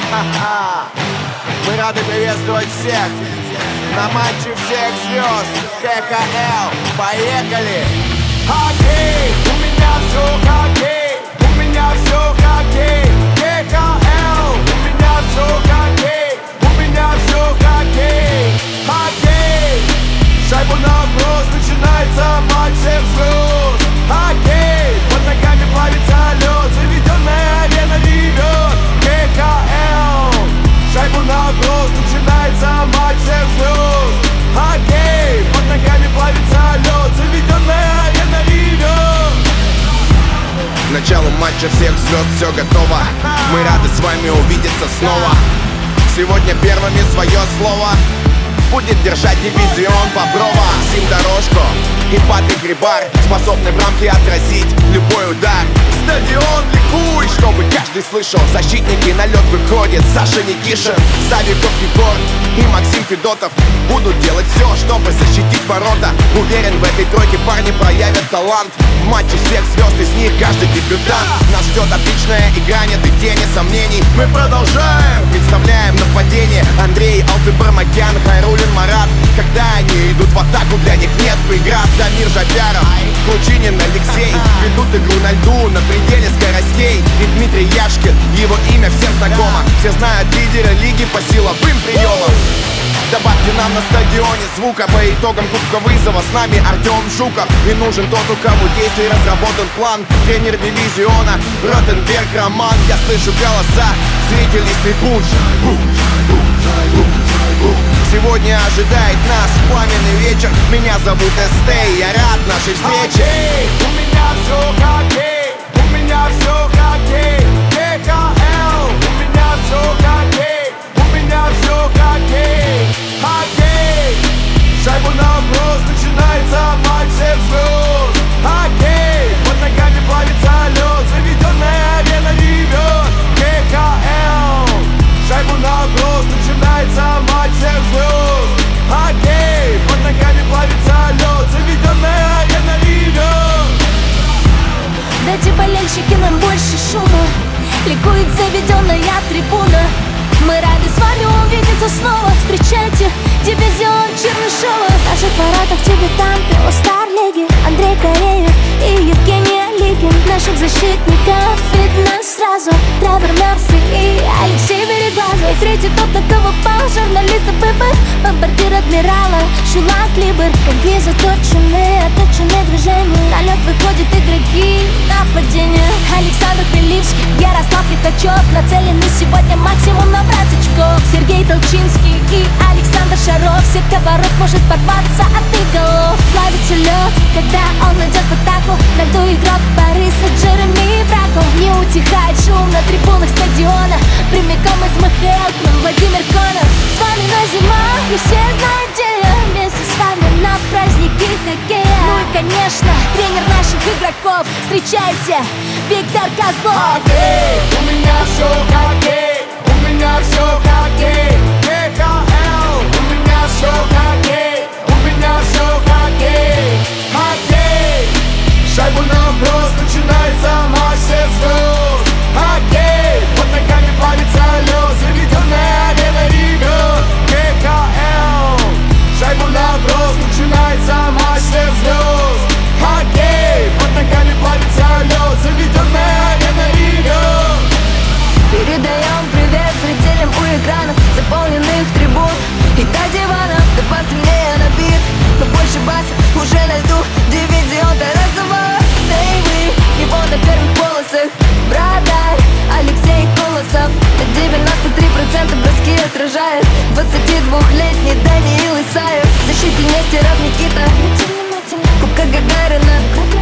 Мы рады приветствовать всех на матче всех звезд КХЛ. Поехали! Хоккей! У меня все хоккей! У меня все хоккей! КХЛ! У меня все хоккей! У меня все хоккей! Хоккей! Шайбу на вброс, начинается матч всех звезд. Хоккей! Под ногами плавится лед, заведенная арена ревет. КХЛ! Шайбу на вброс, начинается матч всех звезд. Хоккей! Под ногами плавится лед, заведенная арена ревет. К началу матча всех звезд все готово. Мы рады с вами увидеться снова. Сегодня первыми свое слово будет держать дивизион Боброва. Сим Дорожко и Патрик Рибар способны в рамке отразить любой удар. Стадион ликует, чтобы каждый слышал. Защитники на лед выходят. Саша Никишин, Савиков Егор и Максим Федотов будут делать все, чтобы защитить ворота. Уверен, в этой тройке парни проявят талант. В матче всех звезд, из них каждый дебютант. Нас ждет отличная игра, нет и тени сомнений. Мы продолжаем, представляем нападение. Андрей Алтыбармакян, Хайрулин Марат. Когда они идут в атаку, для них нет преград. Дамир Жапяров, Кручинин Алексей ведут игру на льду, на пределе скоростей. И Дмитрий Яшкин, его имя всем знакомо. Все знают лидера лиги по силовым приемам. Добавьте нам на стадионе звука. По итогам Кубка Вызова с нами Артем Жуков. И нужен тот, у кого действий разработан план. Тренер дивизиона Ротенберг Роман. Я слышу голоса зрителей с трибун. Сегодня ожидает нас пламенный вечер. Меня зовут Эстей, я рад нашей встрече. Хоккей! У меня все хоккей! У меня все хоккей! КХЛ! У меня все хоккей! У меня все хоккей! Хоккей! Шайбу на вброс, начинается матч всех звезд. Хоккей! Под ногами плавится лед, заведенная арена ревет. КХЛ! Шайбу на вброс, начинается матч всех звезд. Хоккей! Под ногами плавится лед, заведенная арена ревет. Дайте болельщики нам больше шума. Ликует заведенная трибуна. Мы рады с вами увидеться снова. Встречайте дивизион Чернышова. В наших воротах дебютанты All-Star лиги Андрей Кореев и Евгений Липин. Наших защитников видно сразу Тревор Мерфи и Алексей Береглазов. И третий топ, на кого пал журналистов выбор. Бомбардир адмирала Шулак Либер. Коньки заточены, отточены движения. На лед выходят игроки нападения. Александр Приливский, Ярослав Лихачев. Нацелены сегодня максимум набрать очков. Сергей Толчинский и Александр Шаров. Сетка ворот может порваться от их голов. Плавится лед, когда он идет в атаку. На льду игрок Бориса Джереми Брако. Не утихает шум на трибунах стадиона. Прямиком из МХЛ к нам Владимир Конов. С вами на зима, и все знают, где я. Вместе с вами на праздники хоккея. Ну и конечно, тренер наших игроков. Встречайте, Виктор Козлов. Хоккей! У меня все хоккей! У меня все хоккей! КХЛ! У меня все хоккей! У меня все хоккей! Хоккей! Шайбу на вброс, начинается матч всех звезд. Хоккей! Под ногами плавится лед, заведенная арена ревет. КХЛ! Шайбу на вброс, начинается матч всех звезд. Хоккей! Под ногами плавится лед, заведенная арена ревет. Передаем привет зрителям у экранов, заполненных трибун и до диванов. Добавьте мне на бит побольше баса. Уже на льду дивизион Тарасова. Сейвы, его на первых полосах. Вратарь Алексей Колосов. 93% броски отражает 22-летний Даниил Исаев. В защите Нестеров Никита. Кубка Гагарина.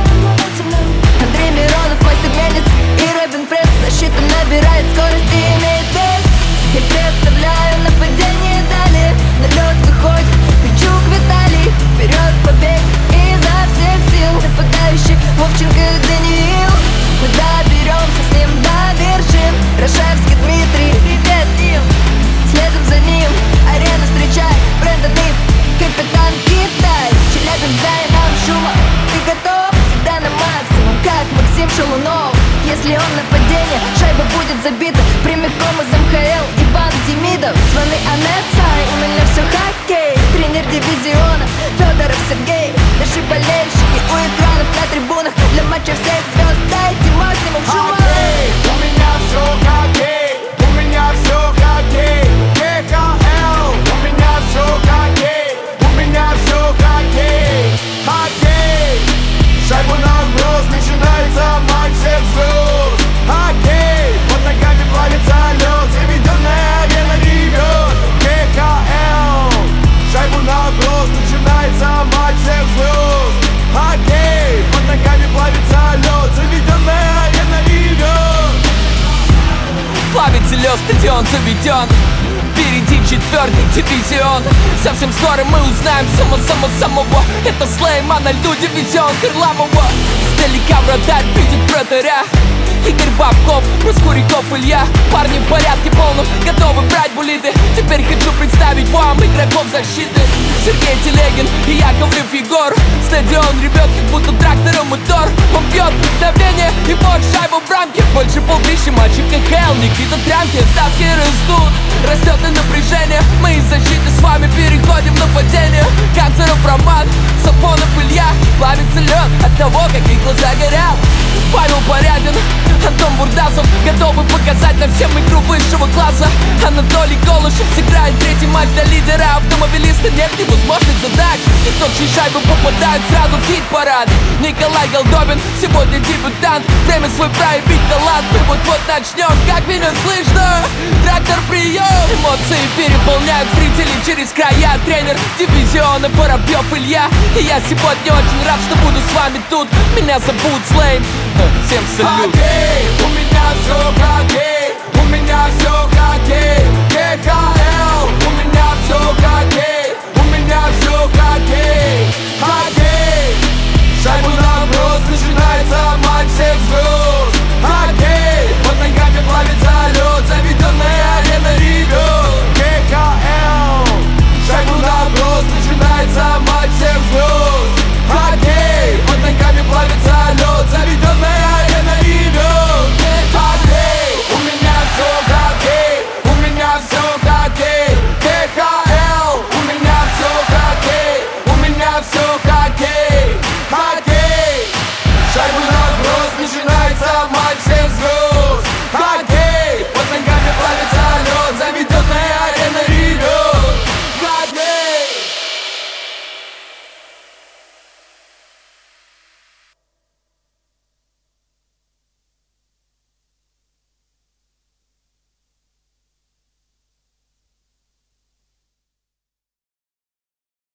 Андрей Миронов, мастер Менец и Робин Пресс. Защита набирает скорость и имеет вес. Я представляю нападение далее. На лед выходит Пичук Виталий. Вперед к победе изо всех сил. Нападающий Вовченко Даниил. Мы доберемся с ним до вершин. Рашевский Дмитрий, привет им. Следом за ним арена встречает Брэндон Ив, капитан Китай. Челябинск, дай нам шума. Ты готов? Всегда на максимум, как Максим Шалунов. Если он нападение, шайба будет забита прямиком из МХЛ. Демидов, звоны Анетса, у меня все хоккей. Тренер дивизиона Федоров Сергей. Наши болельщики у экранов на трибунах. Для матча всех звезд дайте максимум шума. Хоккей, у меня все хоккей, у меня все хоккей. КХЛ, у меня все хоккей, у меня все хоккей. Хоккей, шайбу на вброс, начинается матч всех звезд. Хоккей, под ногами плавится лед, заведенная арена ревет. КХЛ, шайбу на вброс, начинается матч всех звезд. Хоккей, под ногами плавится лед, заведенная арена ревет. Плавится лед, стадион заведен. Впереди 4-й дивизион. Совсем скоро мы узнаем самого. Это Слейм, а на льду дивизион Харламова. Сдалека вратарь видит вратаря. Игорь Бабков, Проскуряков Илья. Парни в порядке полном, готовы брать буллиты. Теперь хочу представить вам игроков защиты. Сергей Телегин и Яковлев Егор. Стадион ревет, как будто трактором мотор. Он бьет давление и вот шайбу в рамке. Больше полтысячи матчей КХЛ, Никита Трянки. Ставки растут, растет и напряжение. Мы из защиты с вами переходим в нападение. Канцеров Роман, Сафонов Илья. Плавится лед от того, как их глаза горят. Павел Порядин, Антон Бурдасов готовы показать нам всем игру высшего класса. Анатолий Голышев сыграет третий матч для лидера. Автомобилиста нет невозможных задач. И тот, чьи шайбы попадают сразу в хит-парад. Николай Голдобин, сегодня дебютант. Время свой проявить талант. Мы вот-вот начнем, как меня слышно? Трактор прием. Эмоции переполняют зрителей через края. Тренер дивизиона Воробьев Илья. И я сегодня очень рад, что буду с вами тут. Меня зовут Слейм. Всем салют. Хоккей, у меня все